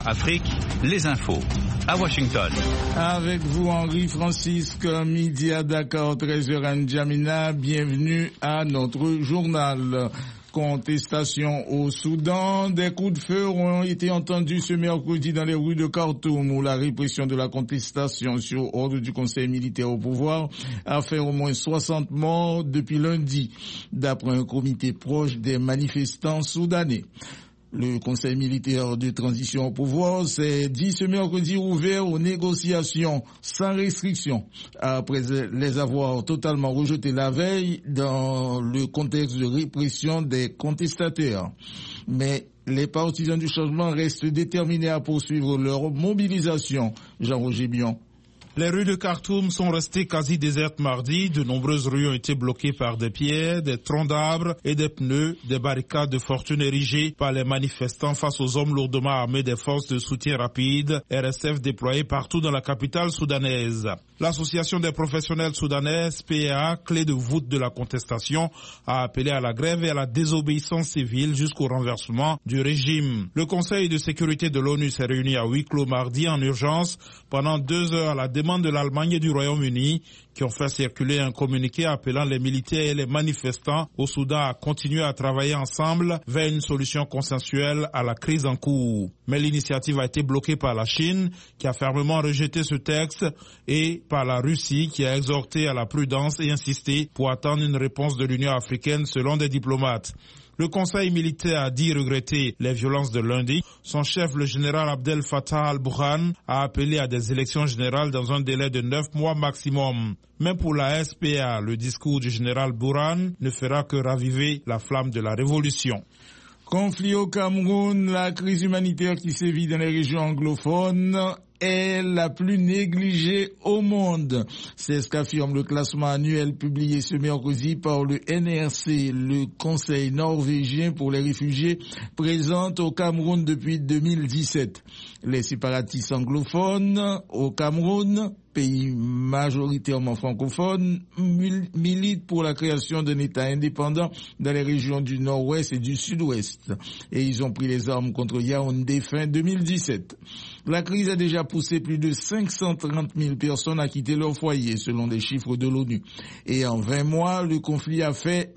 Afrique, les infos. À Washington. Avec vous, Henri-Francisque, midi à Dakar, 13h à N'Djamena. Bienvenue à notre journal. Contestation au Soudan. Des coups de feu ont été entendus ce mercredi dans les rues de Khartoum, où la répression de la contestation sur ordre du Conseil militaire au pouvoir a fait au moins 60 morts depuis lundi, d'après un comité proche des manifestants soudanais. Le Conseil militaire de transition au pouvoir s'est dit ce mercredi ouvert aux négociations sans restriction, après les avoir totalement rejetés la veille dans le contexte de répression des contestataires. Mais les partisans du changement restent déterminés à poursuivre leur mobilisation. Jean-Roger Bion. Les rues de Khartoum sont restées quasi désertes mardi. De nombreuses rues ont été bloquées par des pierres, des troncs d'arbres et des pneus, des barricades de fortune érigées par les manifestants face aux hommes lourdement armés des forces de soutien rapide, RSF déployées partout dans la capitale soudanaise. L'Association des professionnels soudanais, SPA, clé de voûte de la contestation, a appelé à la grève et à la désobéissance civile jusqu'au renversement du régime. Le Conseil de sécurité de l'ONU s'est réuni à huis clos mardi en urgence pendant 2 heures à la demande de l'Allemagne et du Royaume-Uni, qui ont fait circuler un communiqué appelant les militaires et les manifestants au Soudan à continuer à travailler ensemble vers une solution consensuelle à la crise en cours. Mais l'initiative a été bloquée par la Chine, qui a fermement rejeté ce texte, et par la Russie, qui a exhorté à la prudence et insisté pour attendre une réponse de l'Union africaine selon des diplomates. Le Conseil militaire a dit regretter les violences de lundi. Son chef, le général Abdel Fattah al-Burhan, a appelé à des élections générales dans un délai de 9 mois maximum. Mais pour la SPA, le discours du général Burhan ne fera que raviver la flamme de la révolution. Conflit au Cameroun, la crise humanitaire qui sévit dans les régions anglophones est la plus négligée au monde. C'est ce qu'affirme le classement annuel publié ce mercredi par le NRC, le Conseil norvégien pour les réfugiés présent au Cameroun depuis 2017. Les séparatistes anglophones au Cameroun, pays majoritairement francophone, milite pour la création d'un État indépendant dans les régions du nord-ouest et du sud-ouest. Et ils ont pris les armes contre Yaoundé fin 2017. La crise a déjà poussé plus de 530 000 personnes à quitter leur foyer, selon les chiffres de l'ONU. Et en 20 mois, le conflit a fait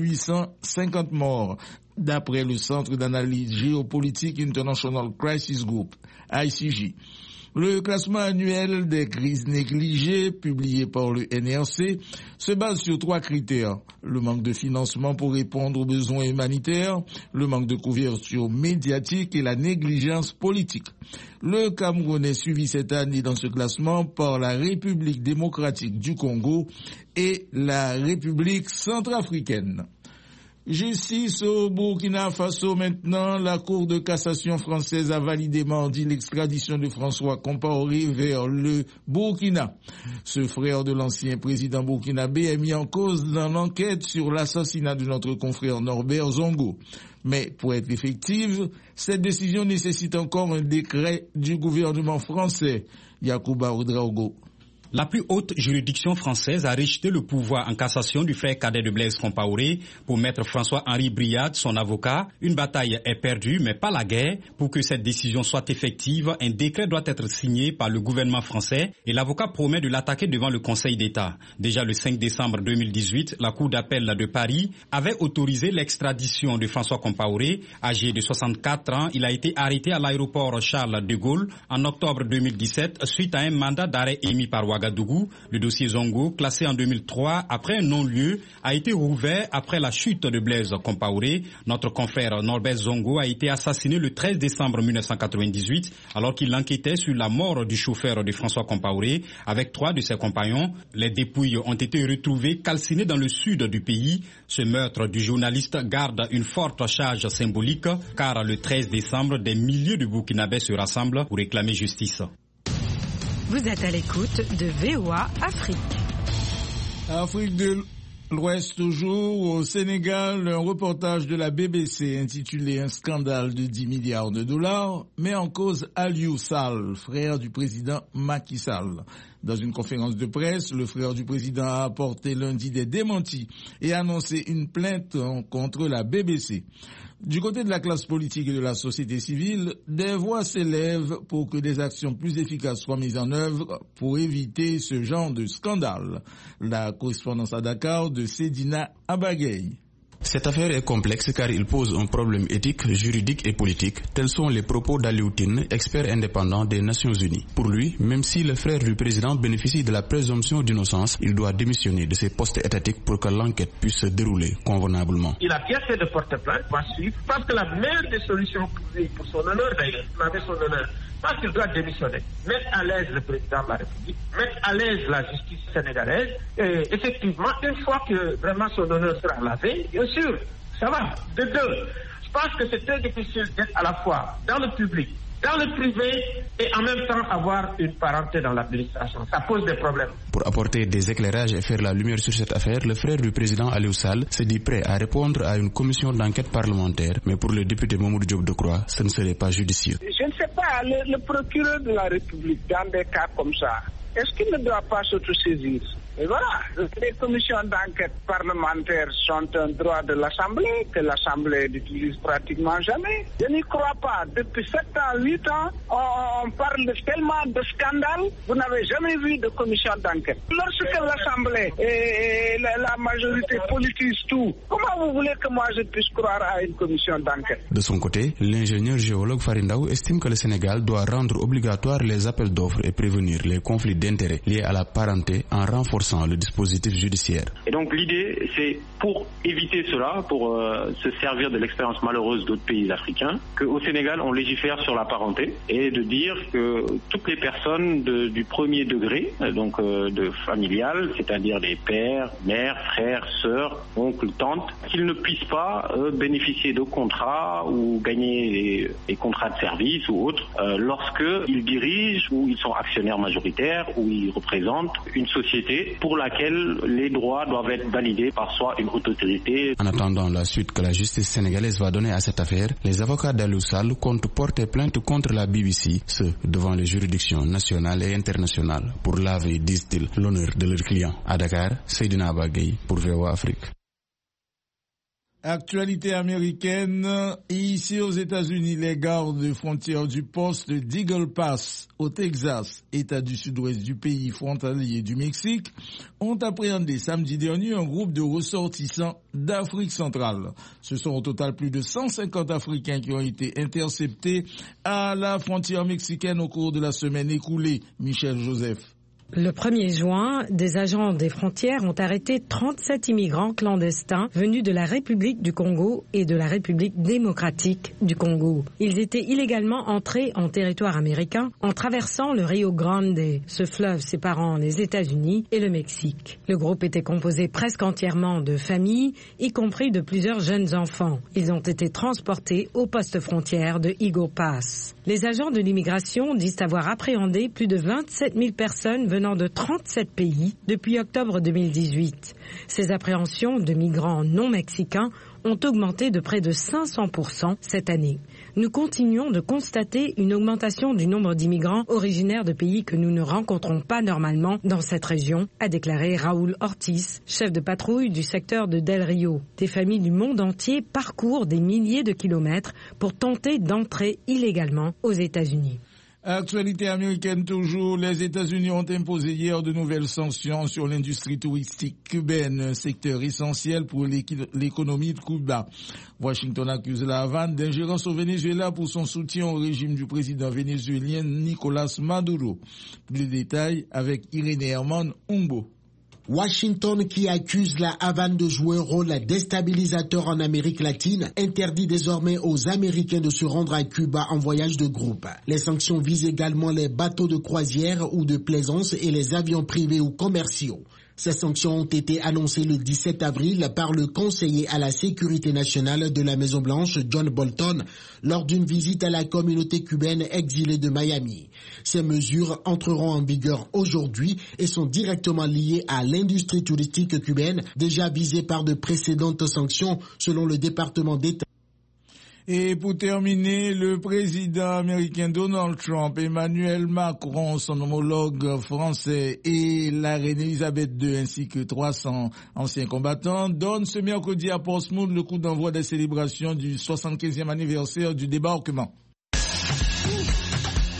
1850 morts, d'après le Centre d'analyse géopolitique International Crisis Group, ICG. Le classement annuel des crises négligées, publié par le NRC, se base sur 3 critères. Le manque de financement pour répondre aux besoins humanitaires, le manque de couverture médiatique et la négligence politique. Le Cameroun est suivi cette année dans ce classement par la République démocratique du Congo et la République centrafricaine. Justice au Burkina Faso maintenant. La Cour de cassation française a validé mardi l'extradition de François Compaoré vers le Burkina. Ce frère de l'ancien président burkinabé est mis en cause dans l'enquête sur l'assassinat de notre confrère Norbert Zongo. Mais pour être effective, cette décision nécessite encore un décret du gouvernement français. Yacouba Oudraogo. La plus haute juridiction française a rejeté le pouvoir en cassation du frère cadet de Blaise Compaoré pour maître François-Henri Briard, son avocat. Une bataille est perdue, mais pas la guerre. Pour que cette décision soit effective, un décret doit être signé par le gouvernement français et l'avocat promet de l'attaquer devant le Conseil d'État. Déjà le 5 décembre 2018, la Cour d'appel de Paris avait autorisé l'extradition de François Compaoré. Âgé de 64 ans, il a été arrêté à l'aéroport Charles de Gaulle en octobre 2017 suite à un mandat d'arrêt émis par Ouagadougou. Le dossier Zongo, classé en 2003 après un non-lieu, a été rouvert après la chute de Blaise Compaoré. Notre confrère Norbert Zongo a été assassiné le 13 décembre 1998 alors qu'il enquêtait sur la mort du chauffeur de François Compaoré avec 3 de ses compagnons. Les dépouilles ont été retrouvées calcinées dans le sud du pays. Ce meurtre du journaliste garde une forte charge symbolique car le 13 décembre, des milliers de Burkinabés se rassemblent pour réclamer justice. Vous êtes à l'écoute de VOA Afrique. Afrique de l'Ouest toujours, au Sénégal, un reportage de la BBC intitulé « Un scandale de 10 milliards de dollars » met en cause Aliou Sall, frère du président Macky Sall. Dans une conférence de presse, le frère du président a apporté lundi des démentis et annoncé une plainte contre la BBC. Du côté de la classe politique et de la société civile, des voix s'élèvent pour que des actions plus efficaces soient mises en œuvre pour éviter ce genre de scandale. La correspondance à Dakar de Sedina Abagay. Cette affaire est complexe car il pose un problème éthique, juridique et politique. Tels sont les propos d'Aliou Tine, expert indépendant des Nations Unies. Pour lui, même si le frère du président bénéficie de la présomption d'innocence, il doit démissionner de ses postes étatiques pour que l'enquête puisse se dérouler convenablement. Il a bien fait de porter plainte, va suivre, parce que la meilleure des solutions pour son honneur d'ailleurs, avec son honneur, parce qu'il doit démissionner, mettre à l'aise le président de la République, mettre à l'aise la justice sénégalaise, et effectivement, une fois que vraiment son honneur sera lavé, bien sûr, ça va. De deux, je pense que c'est très difficile d'être à la fois dans le public, dans le privé et en même temps avoir une parenté dans l'administration. Ça pose des problèmes. Pour apporter des éclairages et faire la lumière sur cette affaire, le frère du président Aliou Sall se dit prêt à répondre à une commission d'enquête parlementaire. Mais pour le député Mamoudou Diop Decroix, ce ne serait pas judicieux. Je ne sais pas, le procureur de la République, dans des cas comme ça, est-ce qu'il ne doit pas s'autosaisir? Et voilà, les commissions d'enquête parlementaires sont un droit de l'Assemblée, que l'Assemblée n'utilise pratiquement jamais. Je n'y crois pas. Depuis 7 ans, 8 ans, on parle tellement de scandales, vous n'avez jamais vu de commission d'enquête. Lorsque l'Assemblée et la majorité politise tout, comment vous voulez que moi je puisse croire à une commission d'enquête? De son côté, l'ingénieur géologue Farindaou estime que le Sénégal doit rendre obligatoire les appels d'offres et prévenir les conflits d'intérêts liés à la parenté en renforçant le dispositif judiciaire. Et donc l'idée, c'est pour éviter cela, pour se servir de l'expérience malheureuse d'autres pays africains, qu'au Sénégal, on légifère sur la parenté et de dire que toutes les personnes du premier degré, donc de familial, c'est-à-dire des pères, mères, frères, sœurs, oncles, tantes, qu'ils ne puissent pas bénéficier de contrats ou gagner des contrats de service ou autres lorsqu'ils dirigent ou ils sont actionnaires majoritaires ou ils représentent une société pour laquelle les droits doivent être validés par soit une haute autorité. En attendant la suite que la justice sénégalaise va donner à cette affaire, les avocats d'Aliou Sall comptent porter plainte contre la BBC, ce devant les juridictions nationales et internationales, pour laver, disent-ils, l'honneur de leurs clients. À Dakar, Seydina Abagay pour VOA Afrique. Actualité américaine, ici aux États-Unis, les gardes frontières du poste d'Eagle Pass au Texas, État du sud-ouest du pays frontalier du Mexique, ont appréhendé samedi dernier un groupe de ressortissants d'Afrique centrale. Ce sont au total plus de 150 Africains qui ont été interceptés à la frontière mexicaine au cours de la semaine écoulée. Michel Joseph. Le 1er juin, des agents des frontières ont arrêté 37 immigrants clandestins venus de la République du Congo et de la République démocratique du Congo. Ils étaient illégalement entrés en territoire américain en traversant le Rio Grande, ce fleuve séparant les États-Unis et le Mexique. Le groupe était composé presque entièrement de familles, y compris de plusieurs jeunes enfants. Ils ont été transportés au poste frontière de Eagle Pass. Les agents de l'immigration disent avoir appréhendé plus de 27 000 personnes venant de 37 pays depuis octobre 2018. Ces appréhensions de migrants non mexicains ont augmenté de près de 500% cette année. Nous continuons de constater une augmentation du nombre d'immigrants originaires de pays que nous ne rencontrons pas normalement dans cette région, a déclaré Raúl Ortiz, chef de patrouille du secteur de Del Rio. Des familles du monde entier parcourent des milliers de kilomètres pour tenter d'entrer illégalement aux États-Unis. Actualité américaine toujours, les États-Unis ont imposé hier de nouvelles sanctions sur l'industrie touristique cubaine, un secteur essentiel pour l'économie de Cuba. Washington accuse la Havane d'ingérence au Venezuela pour son soutien au régime du président vénézuélien Nicolás Maduro. Plus de détails avec Irénée Herman Humbo. Washington, qui accuse la Havane de jouer un rôle déstabilisateur en Amérique latine, interdit désormais aux Américains de se rendre à Cuba en voyage de groupe. Les sanctions visent également les bateaux de croisière ou de plaisance et les avions privés ou commerciaux. Ces sanctions ont été annoncées le 17 avril par le conseiller à la sécurité nationale de la Maison-Blanche, John Bolton, lors d'une visite à la communauté cubaine exilée de Miami. Ces mesures entreront en vigueur aujourd'hui et sont directement liées à l'industrie touristique cubaine, déjà visée par de précédentes sanctions selon le département d'État. Et pour terminer, le président américain Donald Trump, Emmanuel Macron, son homologue français et la reine Elisabeth II ainsi que 300 anciens combattants donnent ce mercredi à Portsmouth le coup d'envoi des célébrations du 75e anniversaire du débarquement.